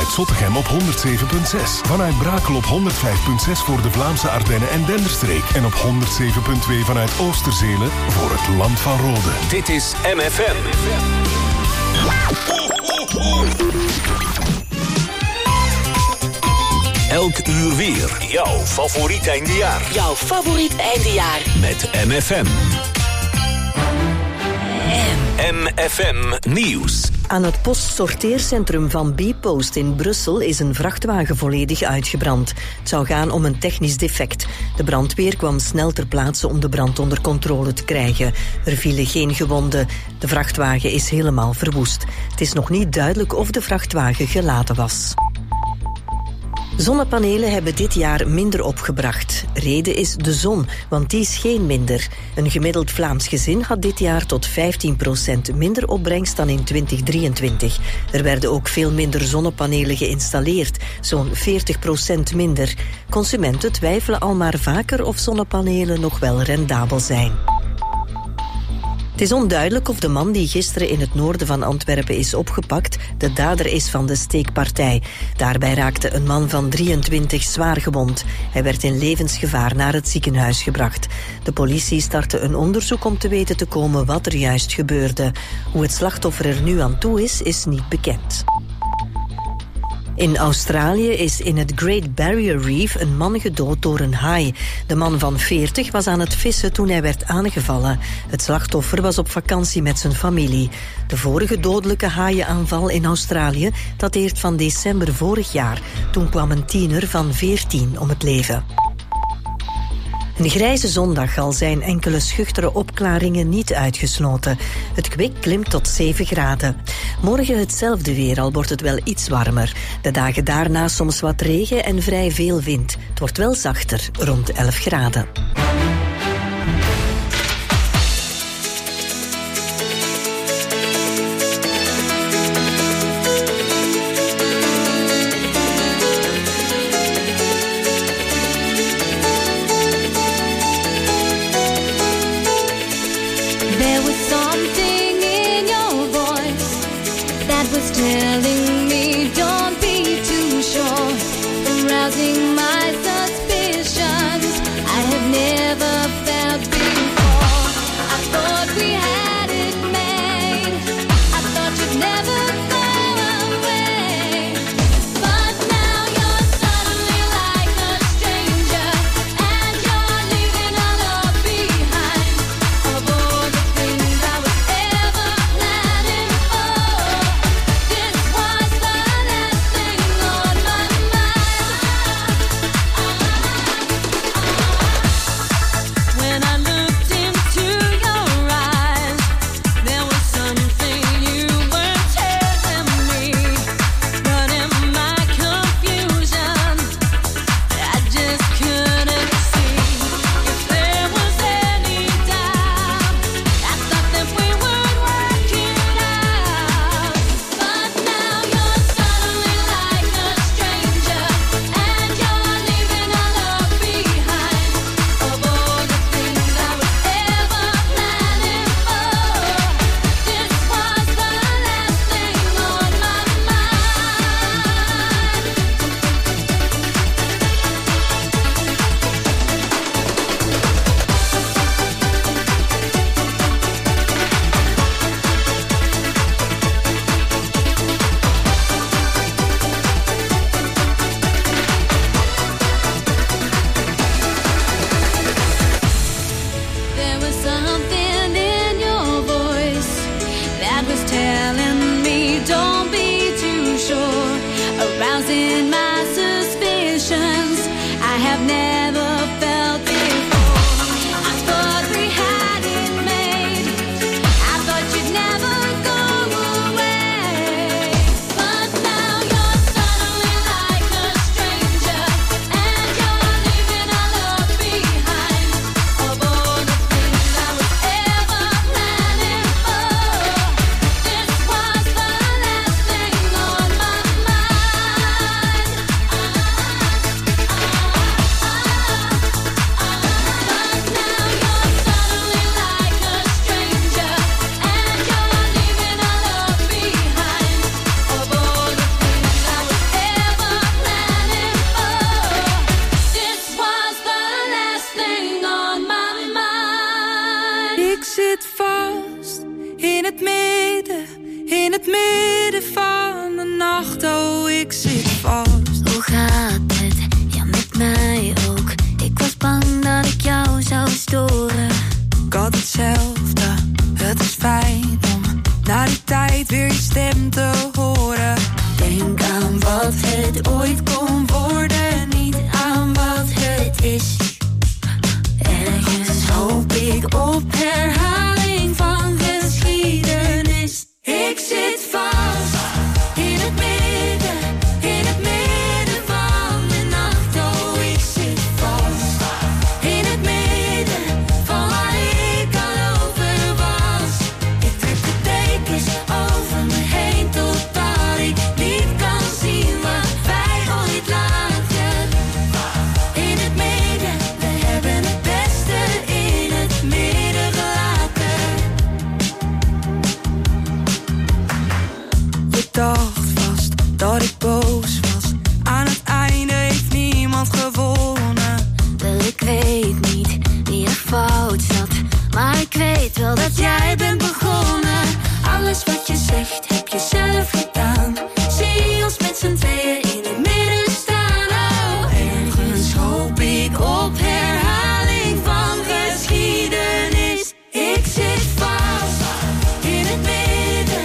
vanuit Zottegem op 107.6. Vanuit Brakel op 105.6 voor de Vlaamse Ardennen en Denderstreek. En op 107.2 vanuit Oosterzele voor het Land van Rode. Dit is MFM. Elk uur weer. Jouw favoriet eindejaar. Jouw favoriet eindejaar. Met MFM. MFM Nieuws. Aan het postsorteercentrum van Bpost in Brussel is een vrachtwagen volledig uitgebrand. Het zou gaan om een technisch defect. De brandweer kwam snel ter plaatse om de brand onder controle te krijgen. Er vielen geen gewonden. De vrachtwagen is helemaal verwoest. Het is nog niet duidelijk of de vrachtwagen geladen was. Zonnepanelen hebben dit jaar minder opgebracht. Reden is de zon, want die scheen minder. Een gemiddeld Vlaams gezin had dit jaar tot 15% minder opbrengst dan in 2023. Er werden ook veel minder zonnepanelen geïnstalleerd, zo'n 40% minder. Consumenten twijfelen al maar vaker of zonnepanelen nog wel rendabel zijn. Het is onduidelijk of de man die gisteren in het noorden van Antwerpen is opgepakt de dader is van de steekpartij. Daarbij raakte een man van 23 zwaar gewond. Hij werd in levensgevaar naar het ziekenhuis gebracht. De politie startte een onderzoek om te weten te komen wat er juist gebeurde. Hoe het slachtoffer er nu aan toe is niet bekend. In Australië is in het Great Barrier Reef een man gedood door een haai. De man van 40 was aan het vissen toen hij werd aangevallen. Het slachtoffer was op vakantie met zijn familie. De vorige dodelijke haaienaanval in Australië dateert van december vorig jaar. Toen kwam een tiener van 14 om het leven. Een grijze zondag, al zijn enkele schuchtere opklaringen niet uitgesloten. Het kwik klimt tot 7 graden. Morgen hetzelfde weer, al wordt het wel iets warmer. De dagen daarna soms wat regen en vrij veel wind. Het wordt wel zachter, rond 11 graden. Telling me don't be too sure, arousing my suspicions. I have never nacht, oh ik zit vast. Hoe gaat het? Ja, met mij ook. Ik was bang dat ik jou zou storen. Ik had hetzelfde, het is fijn om na die tijd weer je stem te horen. Denk aan wat het ooit kon worden, niet aan wat het is. Ergens hoop ik op herhaling van geschiedenis. Ik zit vast in het midden van de nacht. Oh, ik zit vast in het midden van waar ik al over was. Ik trek de dekens over me heen totdat ik niet kan zien wat wij ooit lagen. In het midden, we hebben het beste in het midden gelaten. Je dacht vast dat ik boos was. Aan het einde heeft niemand gewonnen. Wel, ik weet niet wie er fout zat, maar ik weet wel dat jij bent begonnen. Alles wat je zegt heb je zelf gedaan. Zie ons met z'n tweeën in het midden staan. Oh, ergens hoop ik op herhaling van geschiedenis. Ik zit vast in het midden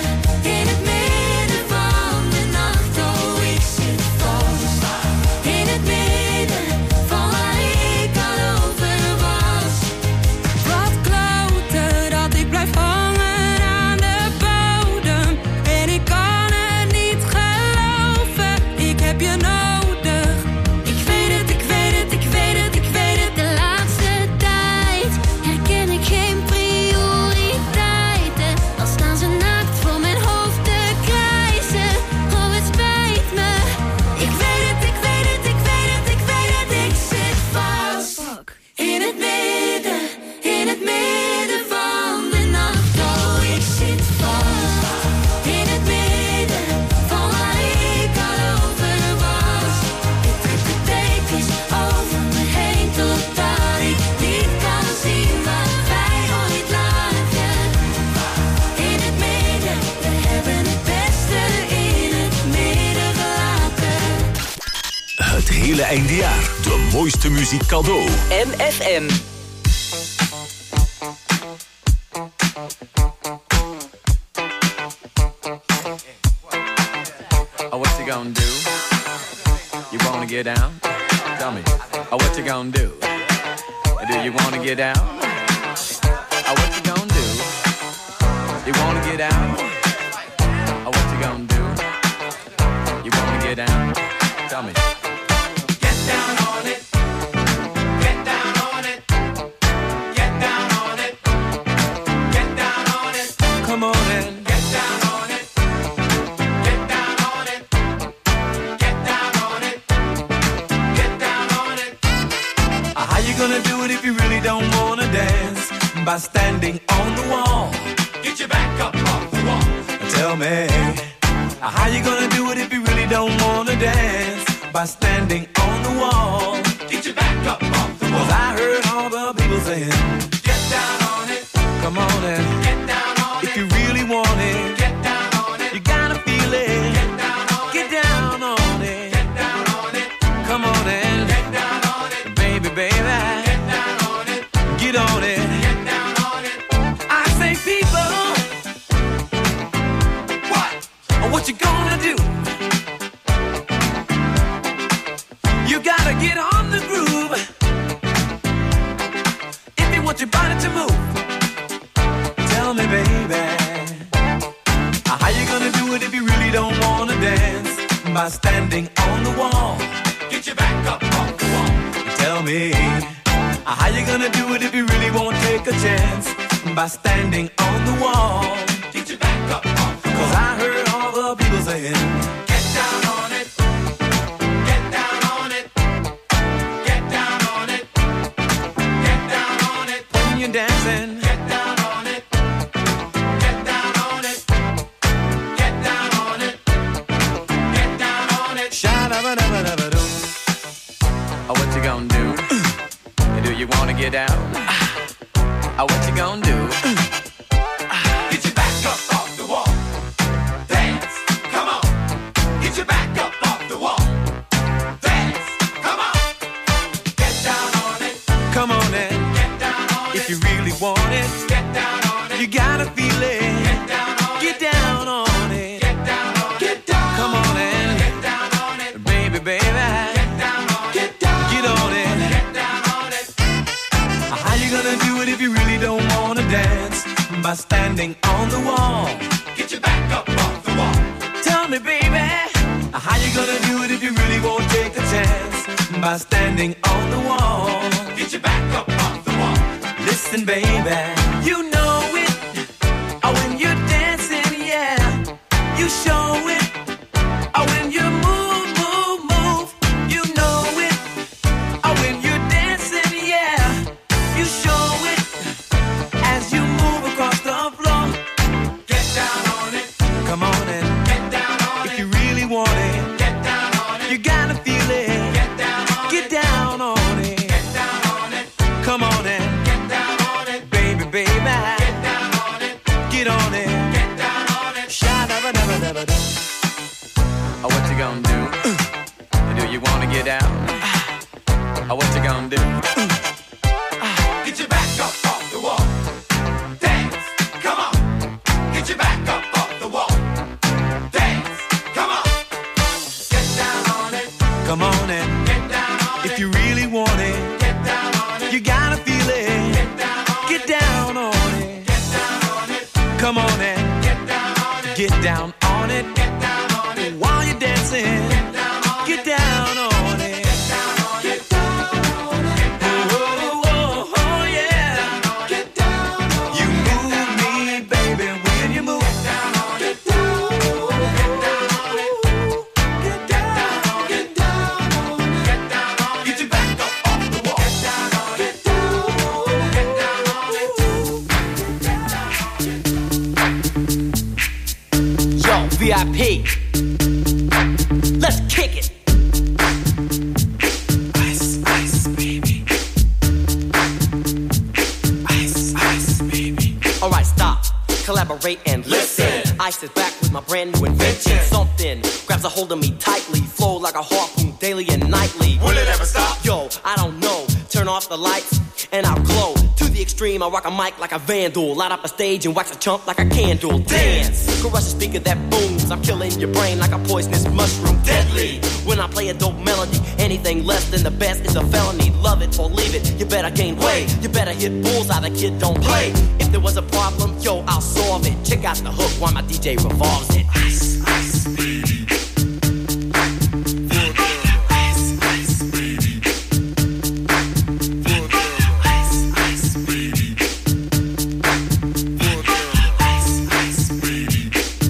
van de nacht. Oh, ik zit vast in het midden van waar ik al over was. Wat kloten dat ik blijf hangen aan de bodem. En ik kan het niet geloven, ik heb je nodig. Ik weet het, ik weet het, ik weet het, ik weet het. De laatste tijd herken ik geen prioriteiten. Al staan ze naakt voor mijn hoofd te krijsen. Oh, het spijt me. Ik weet het, ik weet het, ik weet het, ik weet het. Ik zit vast in het midden van de nacht. Oh, ik zit vast in het midden van waar ik al over was. Ik trek de dekens over me heen totdat ik niet kan zien wat wij ooit lagen. In het midden, we hebben het beste in het midden gelaten. Het hele eindejaar. De mooiste muziek cadeau. MFM. Oh, what you gonna do? You wanna get down? Tell me. Oh, what you gonna do? Do you wanna get down? Oh, what you gonna do? You wanna get down? Oh, what you gonna do? You wanna get down? Tell me. Get down on it. Get down on it. Get down on it. Get down on it. Come on in. Get down on it. Get down on it. Get down on it. Get down on it. How you gonna do it if you really don't wanna dance? By standing on the wall. Get your back up off the wall. Tell me. How you gonna do it if you really don't wanna dance? By standing on the wall. Get your back up off the wall. 'Cause I heard all the people saying, get down on it. Come on in. Get down on it. If you really want it. Get down on it. You gotta feel it. Get down on it. Get down on it. Get down on it. Come on in. Get down on it. Baby, baby. Get down on it. Get on it. Get down on it. I say people. What you gonna do? You gotta get on the groove if you want your body to move. Tell me, baby, how you gonna do it if you really don't wanna dance? By standing on the wall. Get your back up off the wall. Tell me, how you gonna do it if you really won't take a chance? By standing on the wall. Get your back up off the wall. 'Cause I heard all the people saying, get down on it. Get down on it. Get down on it. Get down on it. When you're dancing, get down on it. Get down on it. Get down on it. Get down on it. Sha-da-ba-da-ba-da-ba-doo. Oh, what you gonna do? Do you wanna get down? Oh, what you gonna do? Get your back up off the wall. Dance, come on. if you really won't take the chance by standing on the wall. Get your back up off the wall. Listen, baby, you know it. Oh, when you're dancing, yeah, you show it. Oh, when you move, move, move, you know it. Oh, when you're dancing, yeah, you show it. As you move across the floor, get down on it. Come on and get down on it. If you really want it, get down on it. You gotta feel it. Get down on it. Get down on it. Get down on it. Come on and get down on it, baby, baby. Get down on it. Get on it. Get down on it. Sha-da-ba-da-ba-da-ba-da. Oh, what you gonna do? Do you wanna get out? Oh, what you gonna do? Get your back up off the wall. Dance, come on. Get your back up off the wall. Dance, come on. Get down on it. Come on and get down on it. If you really want it, get down on it. You gotta feel it. Get down on it. Get down on it. Get down on it. Come on and get down on it. Get down on it. Get down on it. While you're dancing, get down on it. Get down on it. Get down on it. Get down on it. Oh, oh, oh, yeah. Get down on it. You move me, baby, when you move. Get down on it. Get down on it. Get down on it. Get down on it. Get down on it. Get your back up off the wall. Get down on it. Get down on it. Get down on it. Yo, VIP. Let's kick it. Ice, ice, baby. Ice, ice, baby. Alright, stop, collaborate and listen. Ice is back with my brand new invention. Something grabs a hold of me tightly, flow like a harpoon daily and nightly. Will it ever stop? Yo, I don't know. Turn off the lights and I'll glow. To the extreme, I rock a mic like a vandal. Light up a stage and wax a chump like a candle. Dance, crush a speaker that booms. I'm killing your brain like a poisonous mushroom. Deadly, when I play a dope melody. Anything less than the best is a felony. Love it or leave it, you better gain weight. You better hit bullseye, the kid don't play. If there was a problem, yo, I'll solve it. Check out the hook while my DJ revolves it. Ice, ice, baby. Ice, ice, baby. Ice, ice, baby. Ice, ice, baby.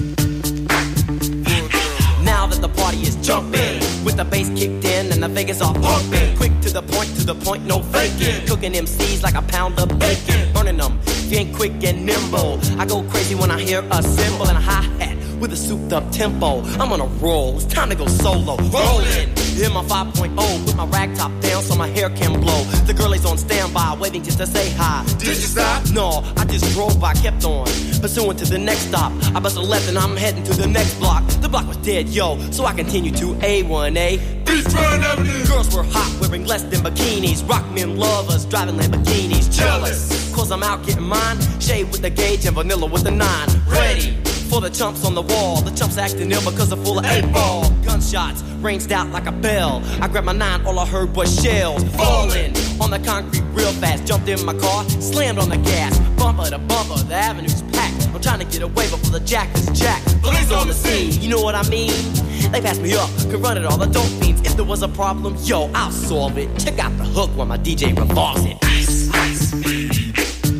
Now that the party is jumping, with the bass kicked in and the Vegas all pumping. Quick to the point, no faking. Cooking MCs like a pound of bacon. Burning them, if you ain't quick and nimble. I go crazy when I hear a cymbal and a hi-hat with a souped up tempo. I'm on a roll, it's time to go solo. Rolling, hit my 5.0, put my rag top down so my hair can blow. The girl is on standby, waiting just to say hi. Did you stop? No, I just drove by, kept on pursuing to the next stop. I bust a left and I'm heading to the next block. The block was dead, yo, so I continued to A1A. Beachfront Avenue. Girls were hot, wearing less than bikinis. Rock men lovers, driving Lamborghinis. Jealous, cause I'm out getting mine. Shade with the gauge and vanilla with the 9. Ready for the chumps on the wall. The chumps acting ill because they're full of 8-ball. Gunshots ranged out like a bell. I grabbed my 9, all I heard was shells falling on the concrete real fast. Jumped in my car, slammed on the gas. Bumper to bumper, the avenue's packed. I'm trying to get away before the jack is jacked. Police on the scene, you know what I mean? They passed me up, could run it all, the dope fiends. If there was a problem, yo, I'll solve it. Check out the hook while my DJ revolves it. Ice, ice, baby.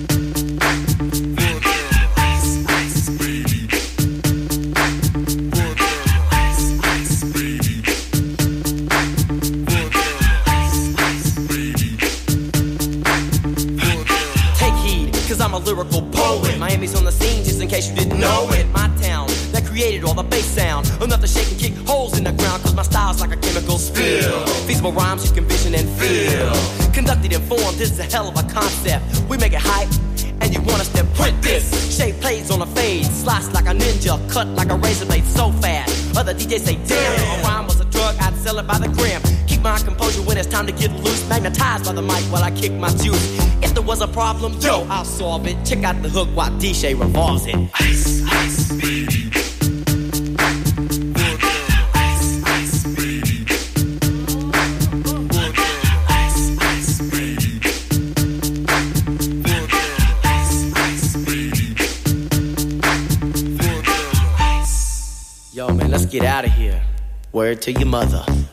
Ice, ice, baby. Ice, ice, baby. Ice, ice, baby. Take heed, cause I'm a lyrical poet. Miami's on the scene, just in case you didn't know it. My town, that created all the bass sound. Enough to shake and kick holes in the ground, cause my style's like a chemical spill. Feasible rhymes you can vision and feel. Conducted and formed, this is a hell of a concept. We make it hype, and you want us to print this. Shape plays on a fade, slice like a ninja, cut like a razor blade so fast. Other DJs say, damn, if a rhyme was a drug, I'd sell it by the gram. Keep my composure when it's time to get loose. Magnetized by the mic while I kick my juice. If there was a problem, yo, I'll solve it. Check out the hook while DJ revolves it. Ice, ice, baby. Ice, ice, baby. Ice, ice, baby. Ice, ice, baby. Yo, man, let's get out of here. Word to your mother.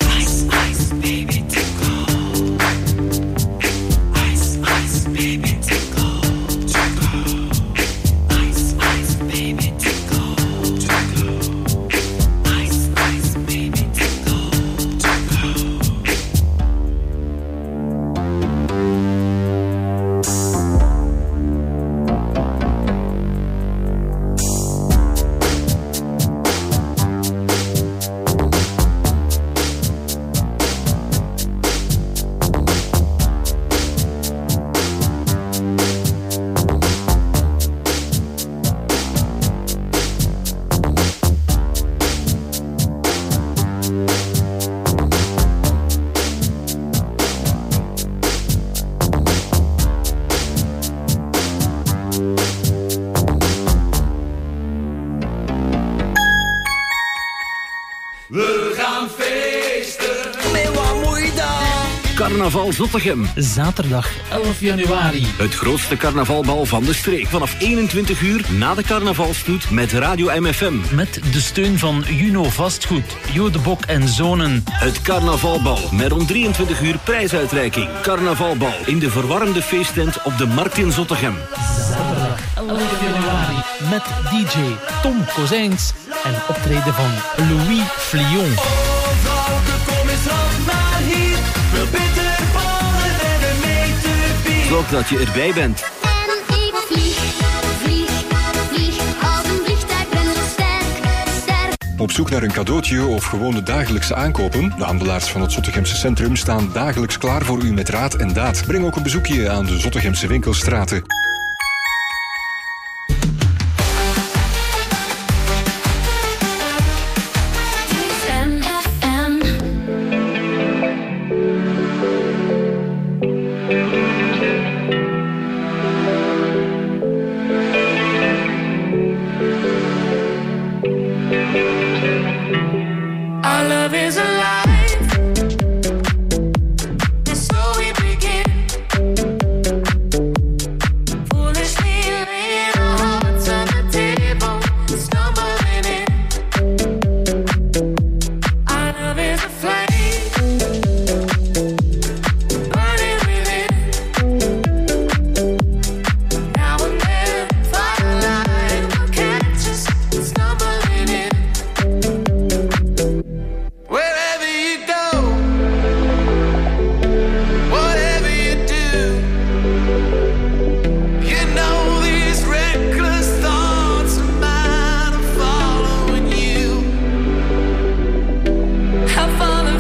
feesten. Met wat moet je dan? Carnaval Zottegem. Zaterdag 11 januari. Het grootste carnavalbal van de streek. Vanaf 21 uur na de carnavalstoet met Radio MFM. Met de steun van Juno Vastgoed, Jodebok en Zonen. Het carnavalbal met om 23 uur prijsuitreiking. Carnavalbal in de verwarmde feesttent op de Markt in Zottegem. Zaterdag 11 januari. Met DJ Tom Kozijns en optreden van Louis Flion. Oh, vrouwke, kom eens op naar hier. Veel bitter ballen en een meter bier. Zorg dat je erbij bent. En ik vlieg als een vliegtuig, ben zo sterk. Op zoek naar een cadeautje of gewoon de dagelijkse aankopen? De handelaars van het Zottegemse centrum staan dagelijks klaar voor u met raad en daad. Breng ook een bezoekje aan de Zottegemse winkelstraten. Our love is alive, and so we begin. Foolishly laying our hearts on the table, stumbling in. Our love is a flame, burning within. Now and then, firelight will catch us, stumbling in. Wherever you go, whatever you do, you know these reckless thoughts of mine are following you. I follow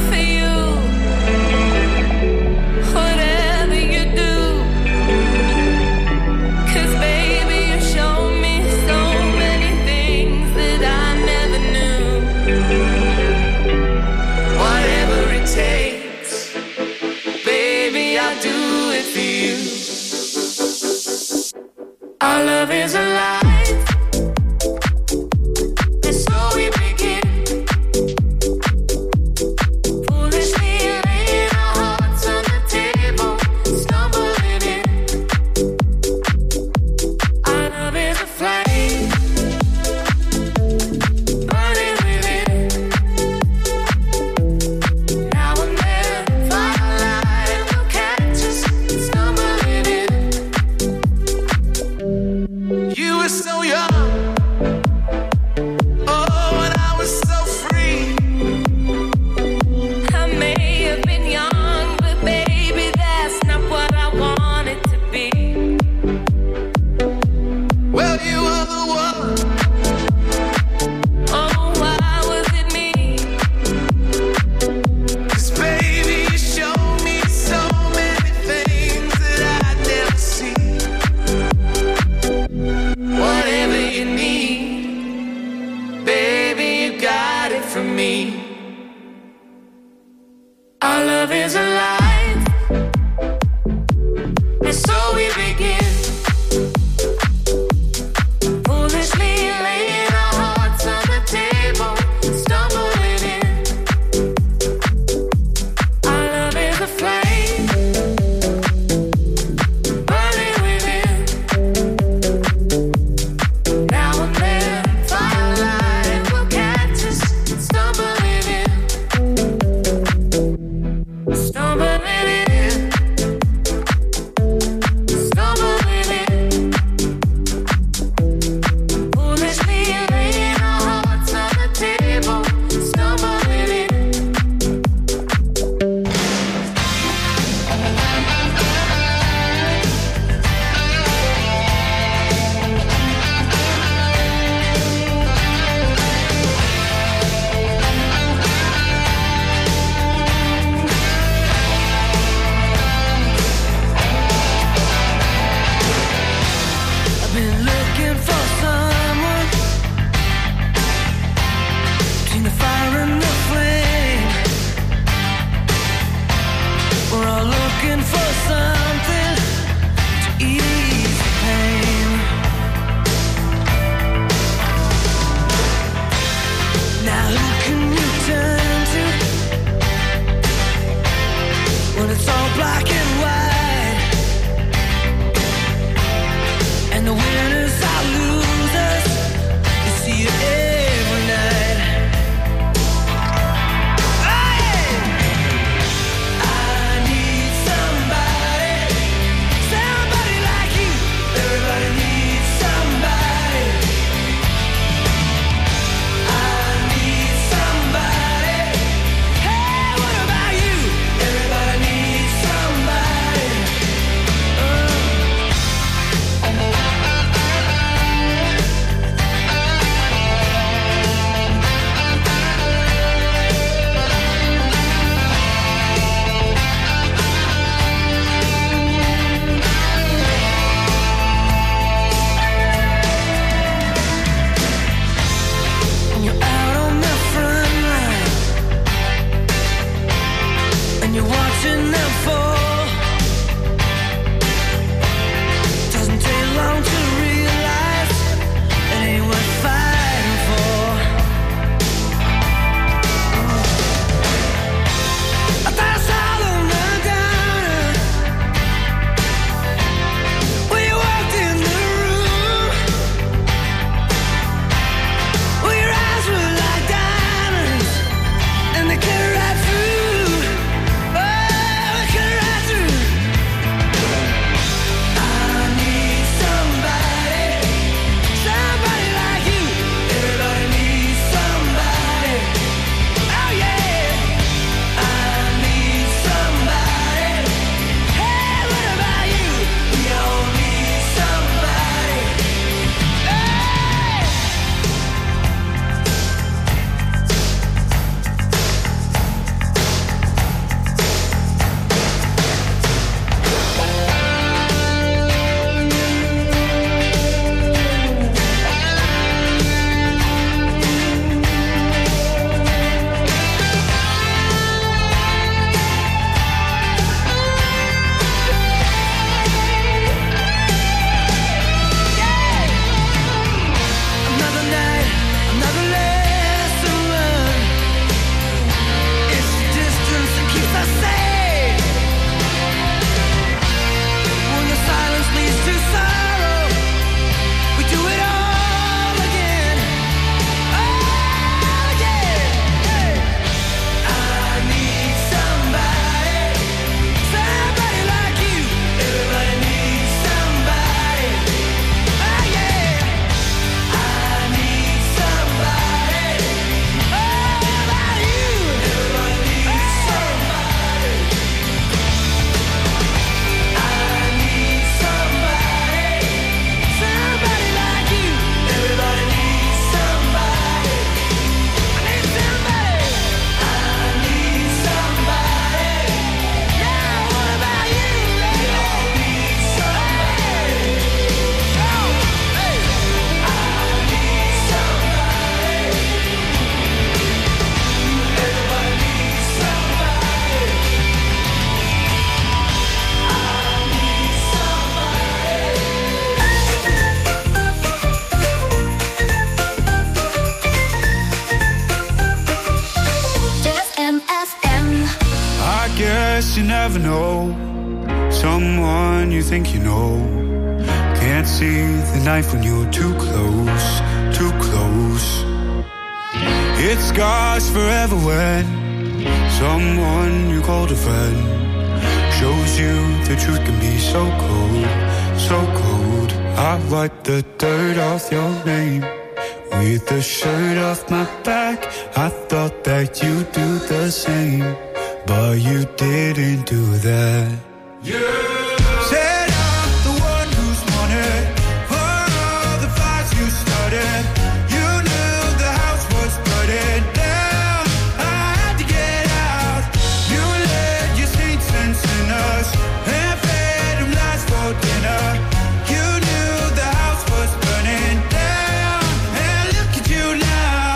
never know. Someone you think you know can't see the knife when you're too close, too close. It scars forever when someone you called a friend shows you the truth can be so cold, so cold. I wipe the dirt off your name with the shirt off my back. I thought that you'd do the same, but you didn't do that. Said I'm the one who's wanted for all the fights you started. You knew the house was burning down. I had to get out. You led your saints and sinners and fed them lies for dinner. You knew the house was burning down, and look at you now.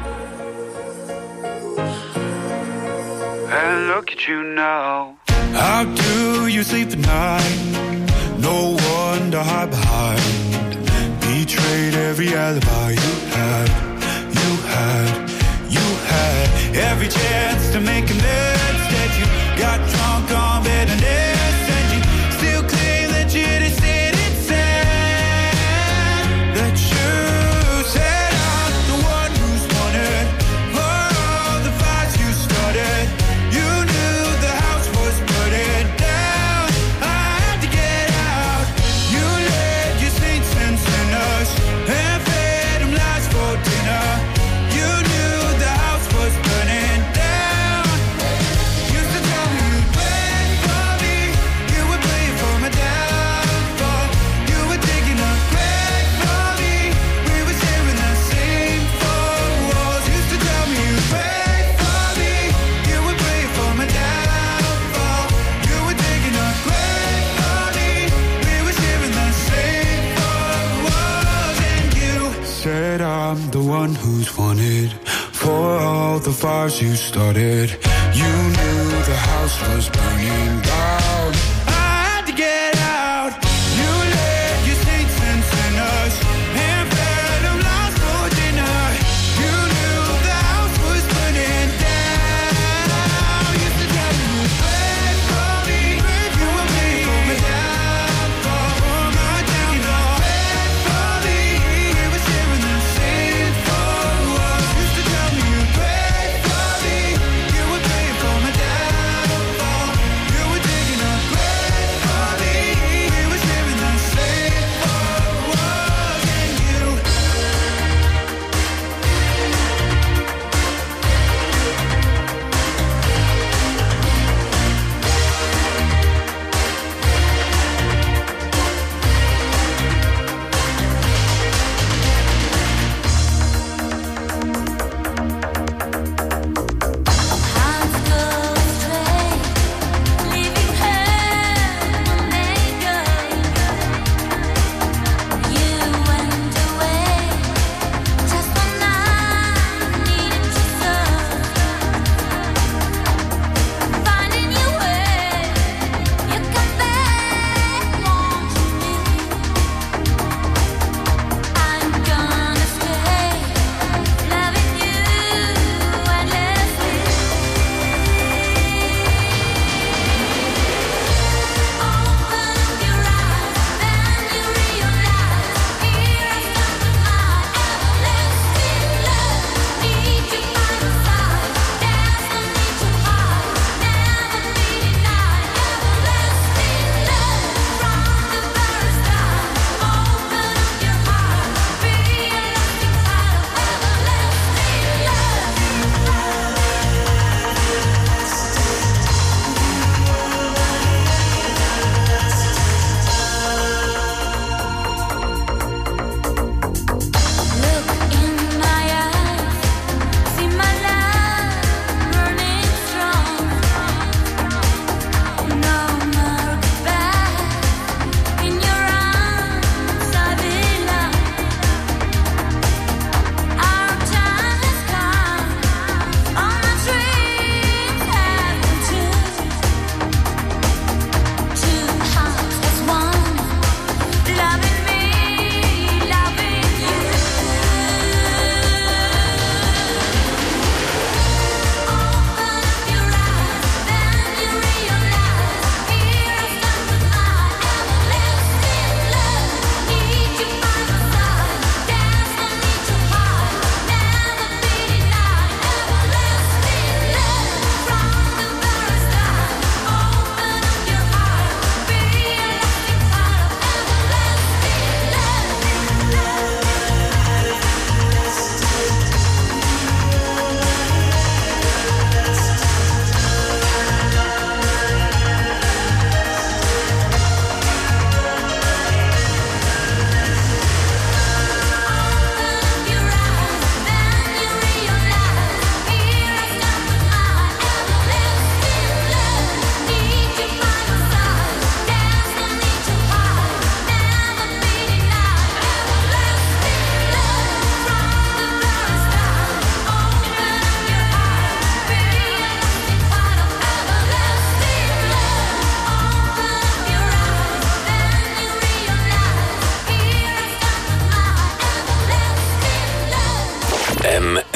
And look at you now. How do you sleep at night? No one to hide behind. Betrayed every alibi you had, you had, you had. Every chance to make amends. Instead you got drunk on bitterness, and you still claim that you just didn't say that you said I'm the one who's wanted for all the fights you started. You knew the house was burning down. I had to get out. You led your saints and sinners and fed them lies for dinner. You knew the house was burning down. Used to tell me you'd pray for me. You would play for my downfall. You were digging a grave for me. We were sharing the same four walls. Used to tell me you'd pray for me. You would pray for my downfall. You were digging a grave for me. We were sharing the same four walls. And you said I'm the one who's wanted for all the fires you started. You knew the house was burning down. I had to get out. You led your saints and sinners and fed them lies for dinner. You knew the house was burning down. Used to tell me you'd pray for me. You would pray for my downfall, for my downfall. Pray for me. We were sharing the same four walls. Used to tell me you'd pray for me. You would pray for my downfall. You were digging a grave for me.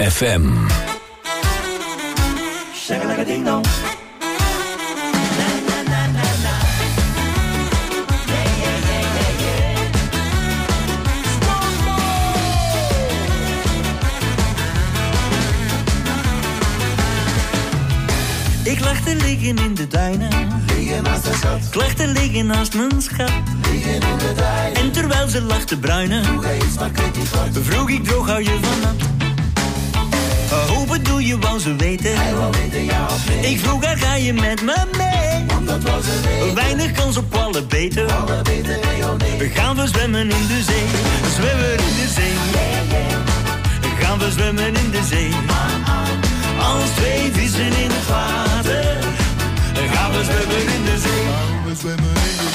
FM. Shaka-laka-ding-dong. Ik lag te liggen in de duinen. Liggen naast de schat. Ik lag te liggen naast mijn schat. Liggen in de duinen. En terwijl ze lag te bruinen, vroeg hij iets, maar kreeg niet wat. Vroeg ik droog, hou je van nat? Hoe bedoel je, wou ze weten? Hij wou weten, ja of nee. Ik vroeg haar, ga je met me mee? Want dat was een nee. Weinig kans op alle beter. Alle beter, nee of nee. Gaan we zwemmen in de zee? Zwemmen in de zee. Yeah, yeah. Gaan we zwemmen in de zee? Als twee vissen in het water. Gaan we zwemmen in de zee? Gaan we zwemmen in de zee?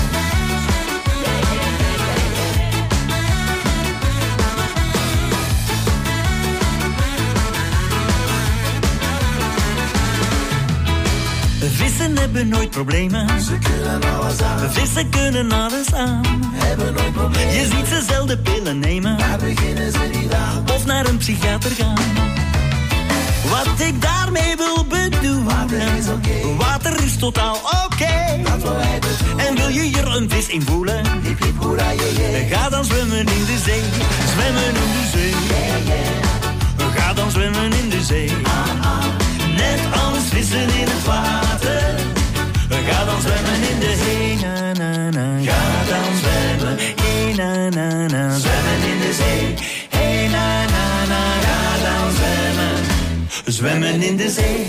Vissen hebben nooit problemen. Ze kunnen alles aan. Vissen kunnen alles aan. Hebben nooit problemen. Je ziet ze zelden pillen nemen. Daar beginnen ze niet aan. Of naar een psychiater gaan. Wat ik daarmee wil bedoelen. Water is totaal oké. Dat wil hij bedoelen. En wil je hier een vis in voelen? Hip hip hoera je je. Ga dan zwemmen in de zee. Zwemmen in de zee. Ga dan zwemmen in de zee. Net als vissen in het water. Ga dan zwemmen in de zee. Na, na, na. Ga dan zwemmen. Hey, na, na, na. Zwemmen in de zee. Hey, na, na, na. Ga dan zwemmen. Zwemmen in de zee.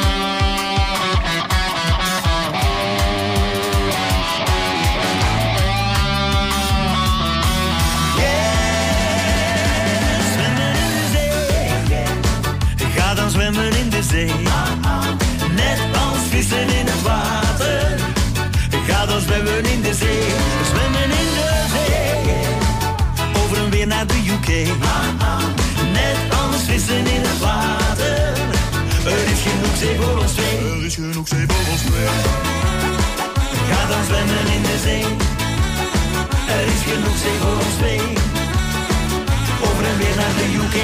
Zwemmen in de zee, net als vissen in het water. Ga dan zwemmen in de zee, zwemmen in de zee. Over en weer naar de UK, net als vissen in het water. Er is genoeg zee voor ons twee. Er is genoeg zee voor ons twee. Ga dan zwemmen in de zee. Er is genoeg zee voor ons twee. Over en weer naar de UK.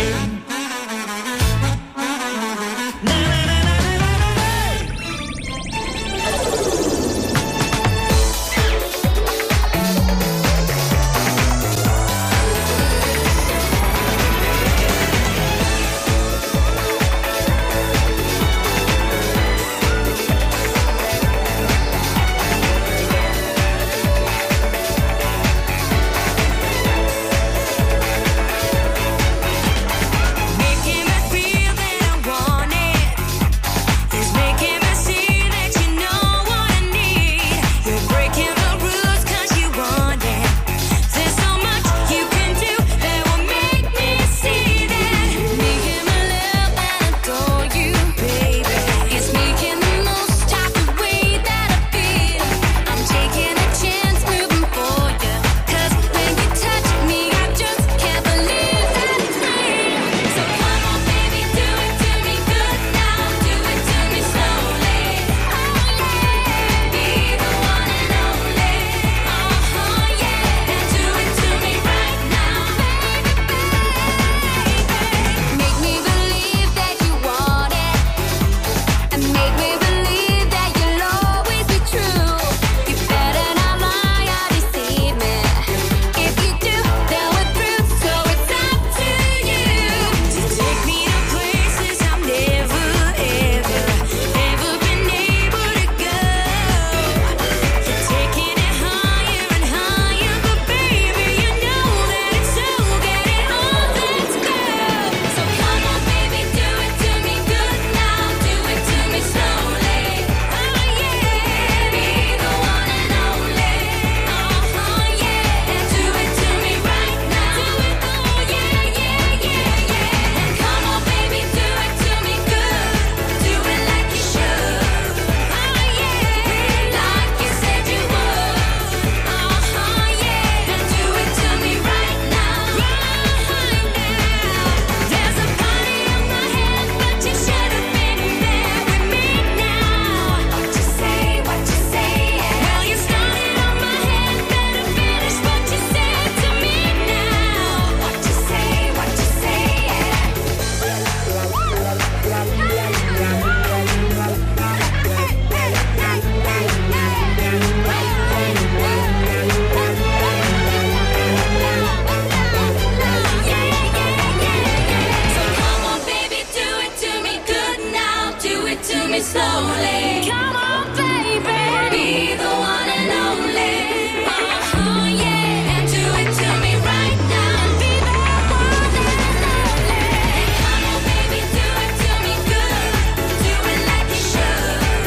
slowly. Come on, baby, be the one and only. Yeah, and do it to me right now. Be the one and only. Come on, baby, do it to me good. Do it like you should.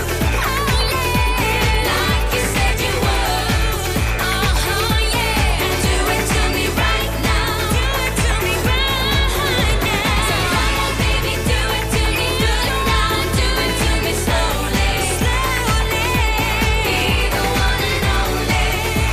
Like you said you would. Yeah, and do it to me right now. Do it to me right now. So come on, baby, do it to me good now. Do it to me slowly. Slowly. Be the one and only.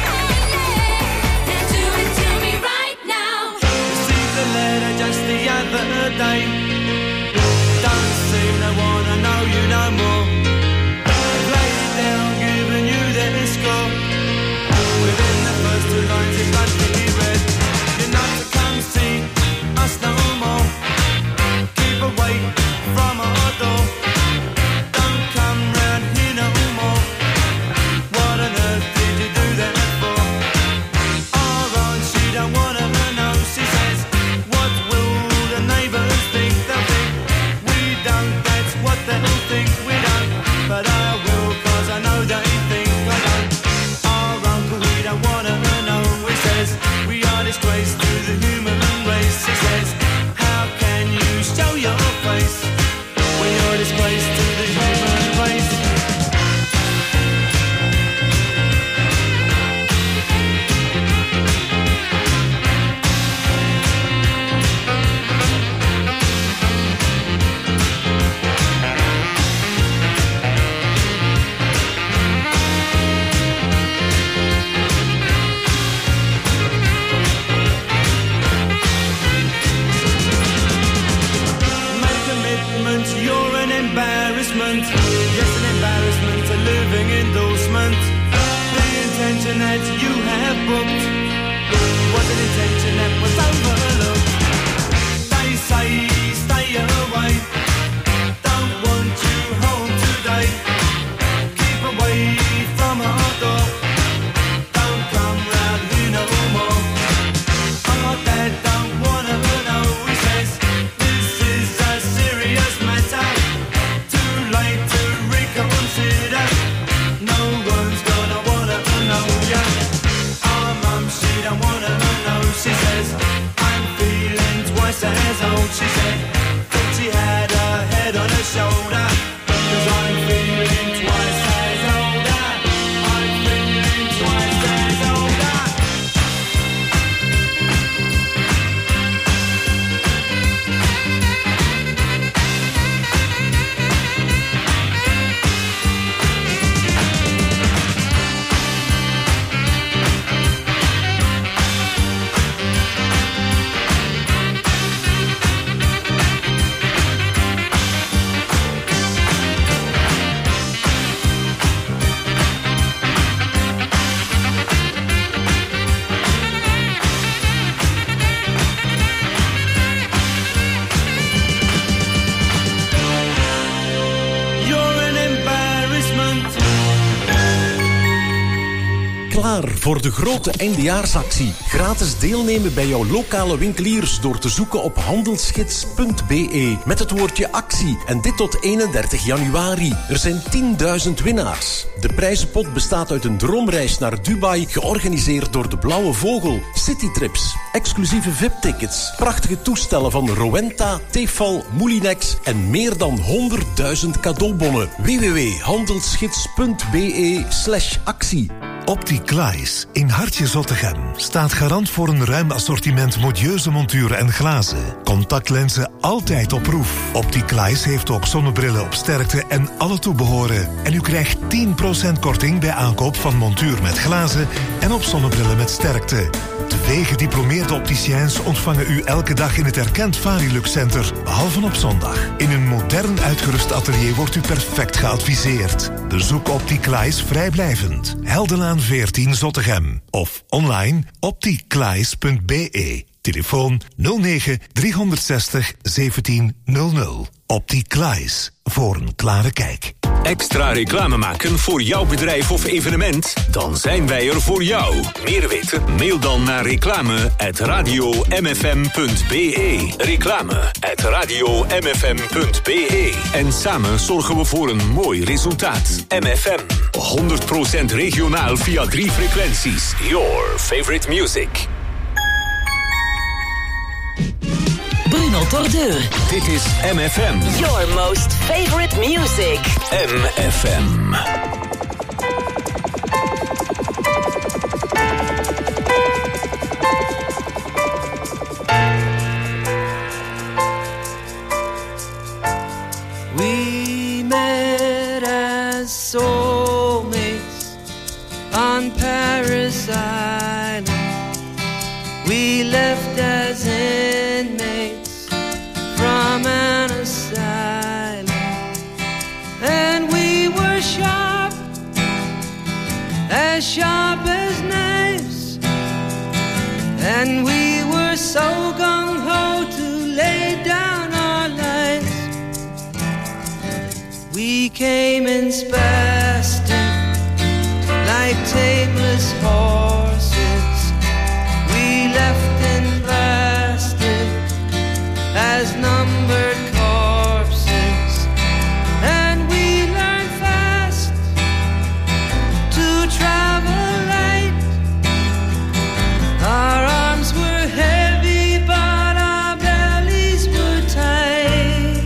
And do it to me right now. Received the letter just the other day. Don't seem to wanna know you no more. I've laid it down, given you the score. Within the first two lines it bluntly read, you're not to come see us no more. Keep away from our door. Don't come round here no more. What on earth did you do that for? Our own, she don't wanna know. She says, what will the neighbours think? They'll think we don't, that's what they'll think. We don't, but I will, cause I know they think I don't. Our uncle, we don't wanna know. He says, we are disgrace to the human race. He says, how can you show your face when you're disgrace to the human race? Make commitment, you're an embarrassment. Yes, an embarrassment, a living endorsement. The intention that you have booked was an intention that was overlooked. They say stay away, don't want you home today. Keep away from our door, don't come round here no more. Our dad don't wanna know, he says, this is a serious matter. Too late to reconsider. No one's gonna wanna know ya. Our mum, she don't wanna know. She says, I'm feeling twice as old. She said, thought she had her head on her shoulder. 'Cause I'm feeling twice as older. I'm feeling twice as older. You're an embarrassment. Klaar voor de grote eindejaarsactie. Gratis deelnemen bij jouw lokale winkeliers door te zoeken op handelsgids.be met het woordje actie. En dit tot 31 januari. Er zijn 10.000 winnaars. De prijzenpot bestaat uit een droomreis naar Dubai, georganiseerd door de Blauwe Vogel, citytrips, exclusieve VIP-tickets, prachtige toestellen van Rowenta, Tefal, Moulinex en meer dan 100.000 cadeaubonnen. www.handelsgids.be/actie. Opticlies in Hartje Zottegem staat garant voor een ruim assortiment modieuze monturen en glazen. Contactlenzen altijd op proef. Opticlies heeft ook zonnebrillen op sterkte en alle toebehoren. En u krijgt 10% korting bij aankoop van montuur met glazen en op zonnebrillen met sterkte. 2 gediplomeerde opticiens ontvangen u elke dag in het erkend Varilux Center, behalve op zondag. In een modern uitgerust atelier wordt u perfect geadviseerd. Bezoek Opticlies vrijblijvend. Heldenlaan 14 Zottegem. Of online opticlies.be. Telefoon 09 360 1700. Opticlies. Voor een klare kijk. Extra reclame maken voor jouw bedrijf of evenement? Dan zijn wij er voor jou. Meer weten? Mail dan naar reclame@radiomfm.be. Reclame@radiomfm.be. En samen zorgen we voor een mooi resultaat. MFM. 100% regionaal via 3 frequenties. Your favorite music. Bruno Tordeur. Dit is MFM. Your most favorite music. MFM. We met as soulmates on Paris Island. We left as inmates from an asylum, and we were sharp as knives, and we were so gung-ho to lay down our lives. We came in spastic like tameless horses. We left in plastic as numbered corpses, and we learned fast to travel light. Our arms were heavy, but our bellies were tight.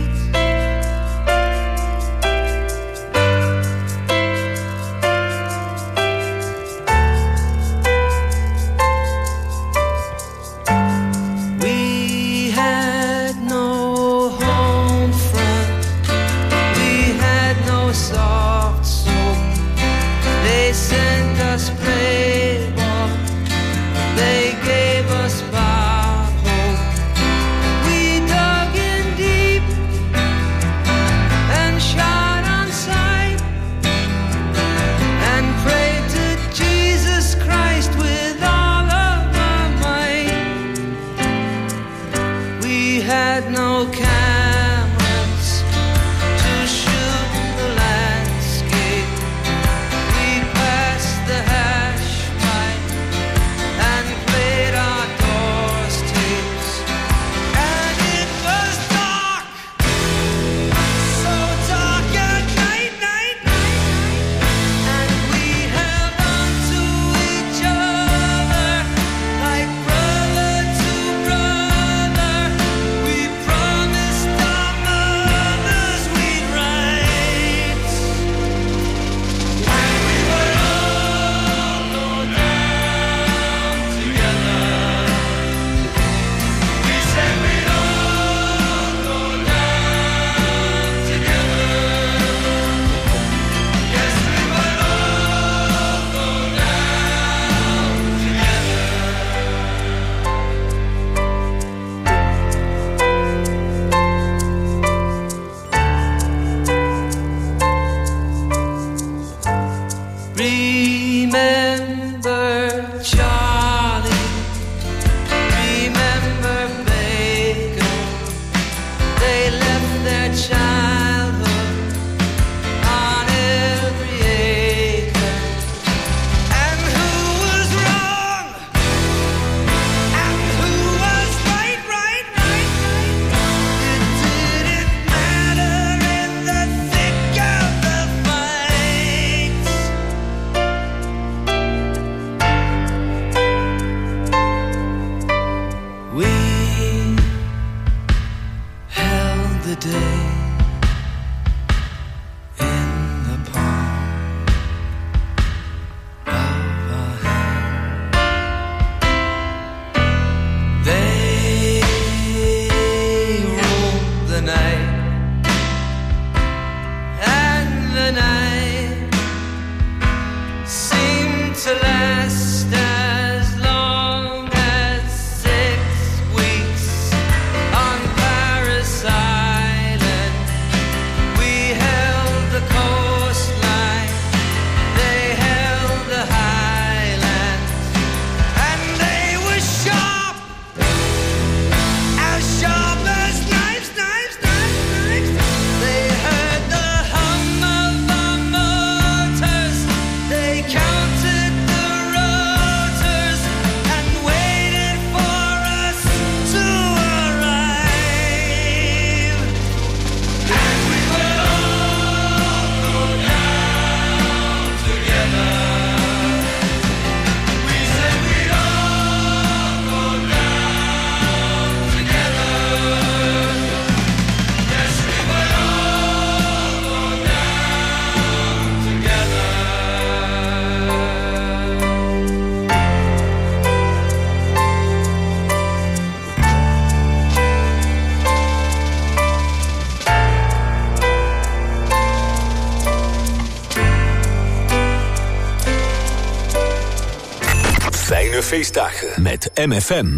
feestdagen met MFM.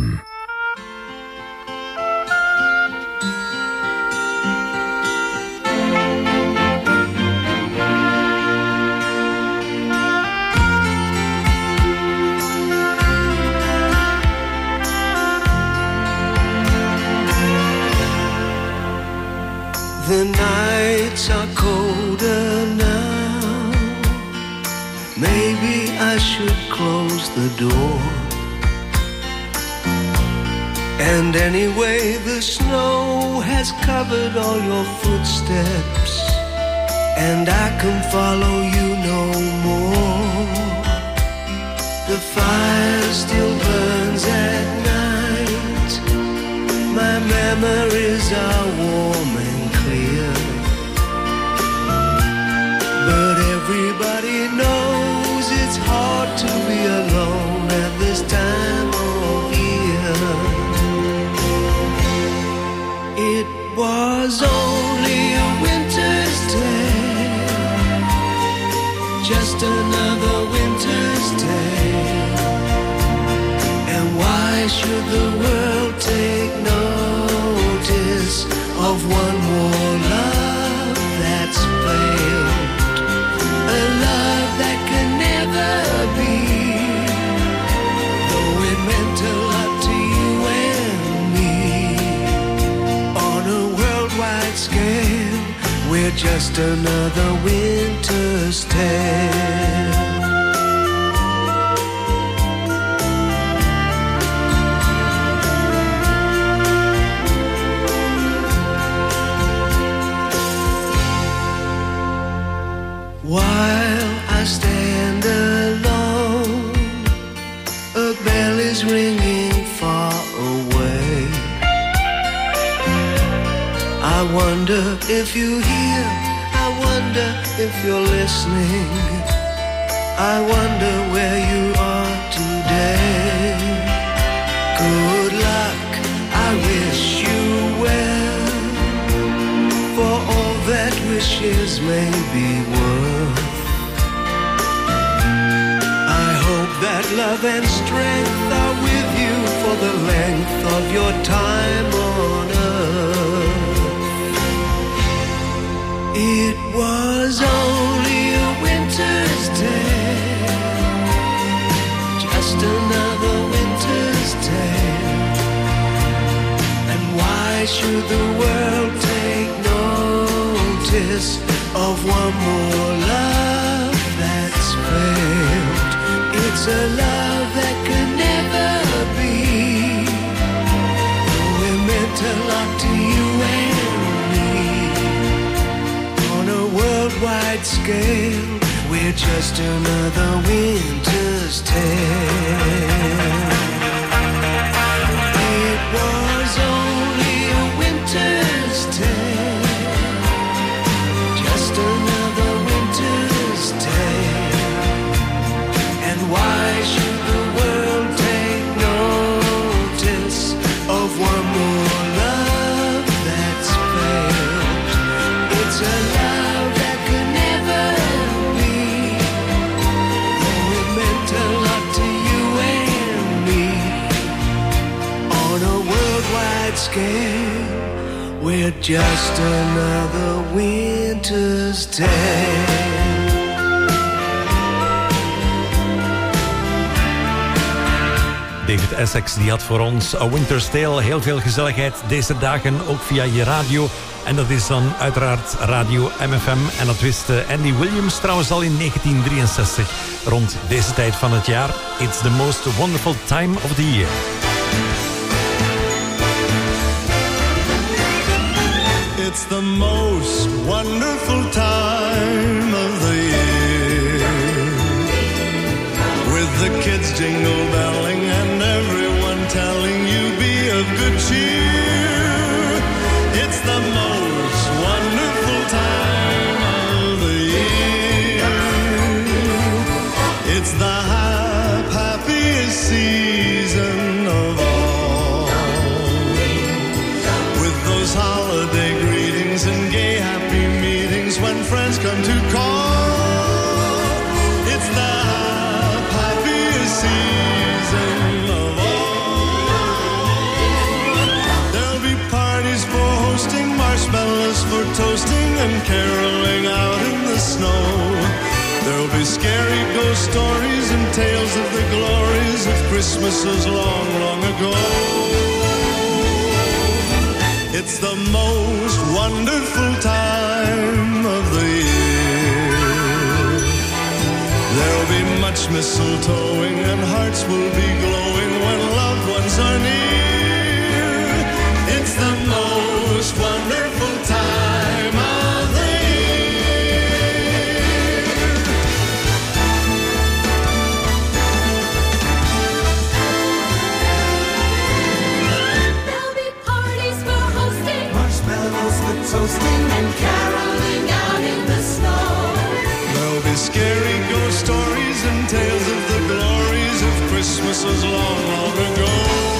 The nights are colder now. Maybe I should close the door. And anyway, the snow has covered all your footsteps, and I can follow you no more. The fire still burns at night. My memories are warm and clear, but everybody knows it's hard to be alone at this time of year. It was only a winter's tale, just another winter's tale. And why should the world take notice of one more love that's failed? A love that can never be, though it meant a lot to you and me. On a worldwide scale, we're just another winter's tale. While I stand alone, a bell is ringing far away. I wonder if you hear, I wonder if you're listening. I wonder where you are today. Good luck, I wish you well, for all that wishes may be worth. I hope that love and strength are with you for the length of your time on earth. It was only a winter's tale, just another winter's tale. And why should the world take notice of one more love that's failed? It's a love that could never be, though it meant a lot to you and me. On a worldwide scale, we're just another winter's tale. It was only a winter's tale, just another winter's tale. And why should the world take notice of one more love that's failed? It's a love that could never be, though it meant a lot to you and me. On a worldwide scale, we're just another winter's tale. David Essex die had voor ons A Winter's Tale. Heel veel gezelligheid deze dagen, ook via je radio. En dat is dan uiteraard Radio MFM. En dat wist Andy Williams trouwens al in 1963. Rond deze tijd van het jaar. It's the most wonderful time of the year. It's the most wonderful time of the year, with the kids jingle belling and everyone telling you be of good cheer. It's the most wonderful time of the year. It's the happiest season of all, with those holiday greetings and gay happy meetings when friends come to call. It's the happiest season toasting and caroling out in the snow. There'll be scary ghost stories and tales of the glories of Christmases long, long ago. It's the most wonderful time of the year. There'll be much mistletoeing and hearts will be glowing when loved ones are near. It's the most wonderful time of the year. There'll be parties for hosting, marshmallows for toasting, and caroling out in the snow. There'll be scary ghost stories and tales of the glories of Christmases long, long ago.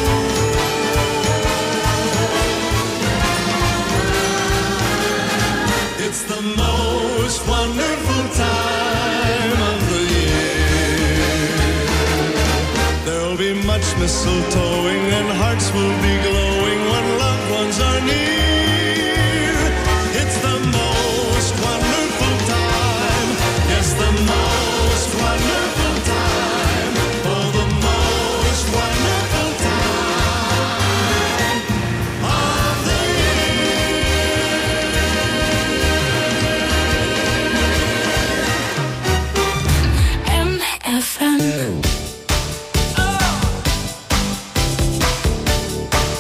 It's the most wonderful time of the year. There'll be much mistletoeing and hearts will be glowing when loved ones are near. It's the most wonderful time. Yes, the most wonderful time. Oh, the most wonderful time of the MFM.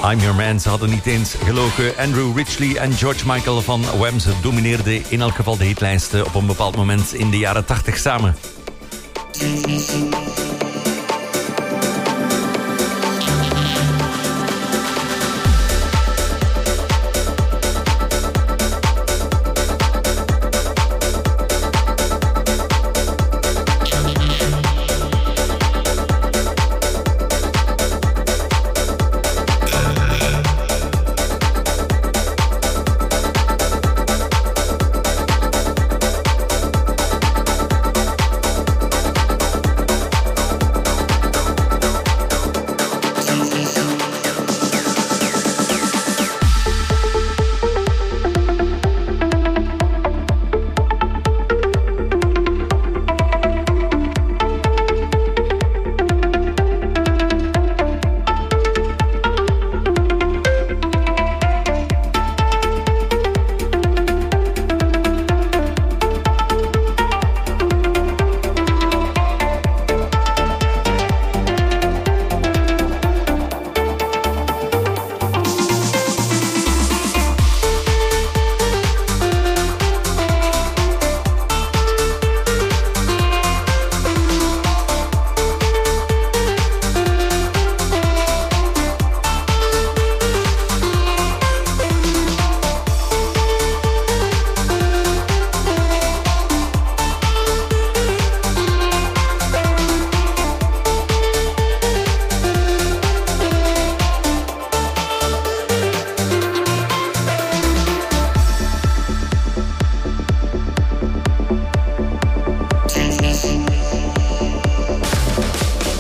I'm Your Man. Ze hadden niet eens gelogen. Andrew Ridgeley en George Michael van Wham! Ze domineerden in elk geval de hitlijsten op een bepaald moment in de jaren 80 samen.